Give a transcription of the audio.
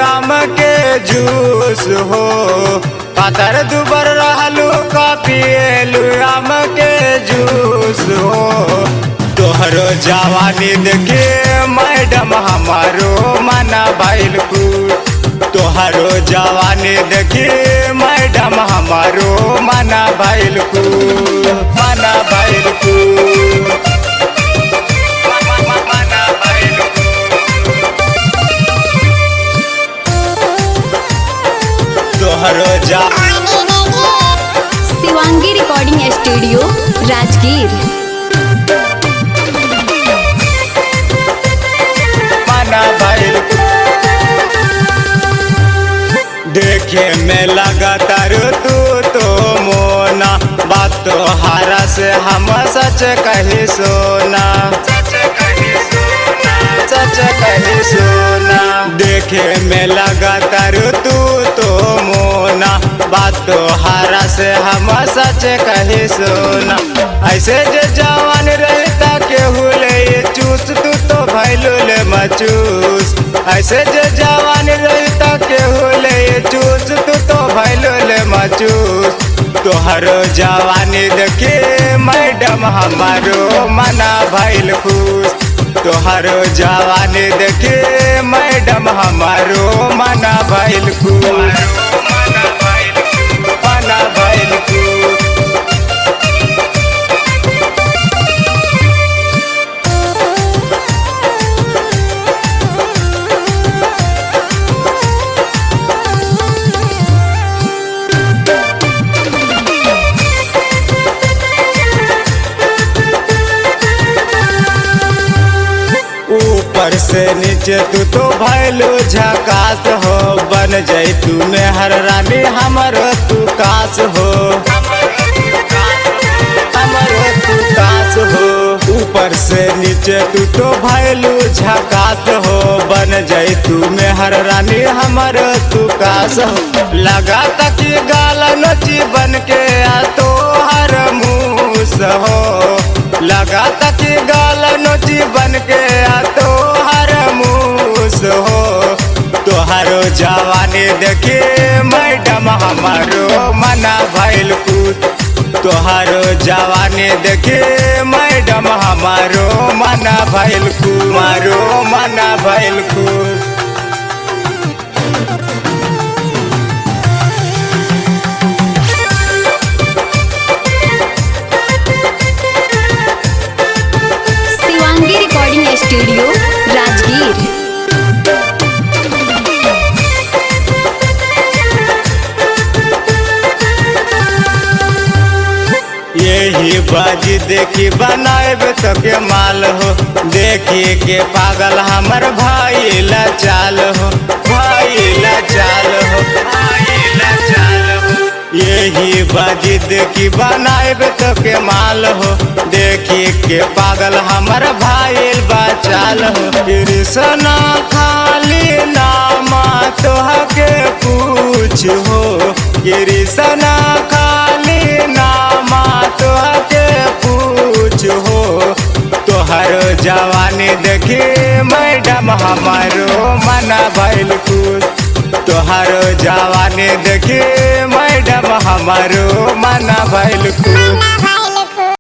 आम के जूस हो। पातर दुबर रहलू का पिएलू आम के जूस हो। तोहरो जवानी देखे मैडम हमारो मना भइल कुछ। तोहरो जवानी देखे मैडम हमारो मना भइल कुछ। मना भइल कुछ। मना भइल तोहरो शिवांगी रिकॉर्डिंग स्टूडियो राजगीर। मना भइल देखे में लगातार तू तो मोना। बात तो हारा से हम सच कही सोना। सच कही सोना देखे में लगातार तू तो मोना। बात तो हारा से हम सच कही सोना। ऐसे जे जवान रहता केहू ले चूस तू तो भैलू ले मचूस। ऐसे जे जवान रहता केहू ले चूस तू तो भैलू ले मचूस। तोहरो जवानी देखे मैडम हमारो मना भइल खुश। तोहरो जवानी देखे मैडम हमारो मना भइल खुश। मना भइल खुश। ऊपर से नीचे तू तो भैलू झकास हो। बन जाई तू में हर रानी हमर तू कास हो। हमर तू कास हो। ऊपर से नीचे तू तो भैलू झकास हो। बन जाई तू में हर रानी हमर तू कास हो। लगा तक गाल नोची बन के आ तो हर मूस हो। लगा तक गाल नोची बन के आ तो हर मूस हो। तोहरो जवानी देखे मैडम हमारो मना भइल कुछ। तोहरो जवानी देखे मैडम हमारो मना भइल कुछ। मारो मना भइल कुछ। Shivangi recording studio Rajgir. यही बाजी देखी बनाएब तो के माल हो। देखी के पागल हमर भाई ला चाल हो। भाई ला चाल हो। भाई ला चाल हो। यही बाजी देखी बनाएब तो के माल हो। देखी के पागल हमर भाई बा चाल हो। कृष्णा खाली नामा तोह के पूछ हो। कृष्णा खाली नामा तोह के पूछ हो। तोहरो जवानी देखी मैडम हमारो मना भइल खुश। तोहरो जवानी देखी मैडम हमारो मना भइल खुश।